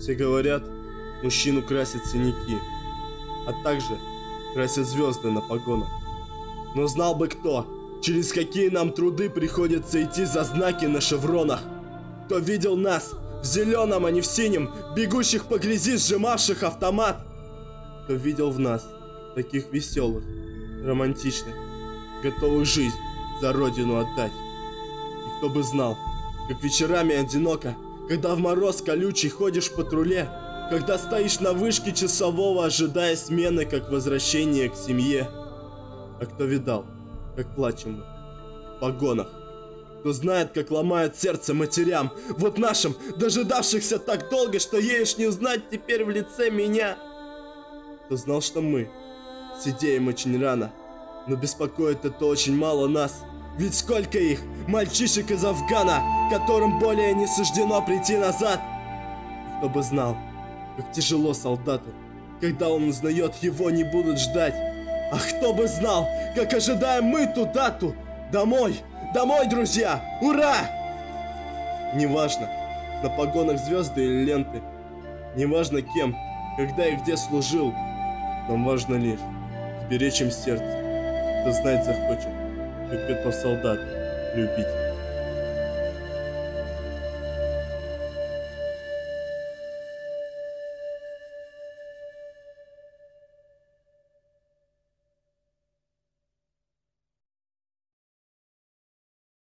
Все говорят, мужчину красят синяки, а также красят звезды на погонах. Но знал бы кто, через какие нам труды приходится идти за знаки на шевронах. Кто видел нас в зеленом, а не в синем, бегущих по грязи, сжимавших автомат. Кто видел в нас таких веселых, романтичных, готовых жизнь за родину отдать. И кто бы знал, как вечерами одиноко, когда в мороз колючий ходишь в патруле, когда стоишь на вышке часового, ожидая смены, как возвращение к семье. А кто видал, как плачем мы в погонах? Кто знает, как ломает сердце матерям, вот нашим, дожидавшихся так долго, что еешь не узнать теперь в лице меня. Кто знал, что мы сидеем очень рано, но беспокоит это очень мало нас. Ведь сколько их, мальчишек из Афгана, которым более не суждено прийти назад. И кто бы знал, как тяжело солдату, когда он узнает, его не будут ждать. А кто бы знал, как ожидаем мы ту дату. Домой, домой, друзья, ура! Неважно, на погонах звезды или ленты, неважно кем, когда и где служил, нам важно лишь сберечь им сердце, кто знать захочет, как готов солдат любить.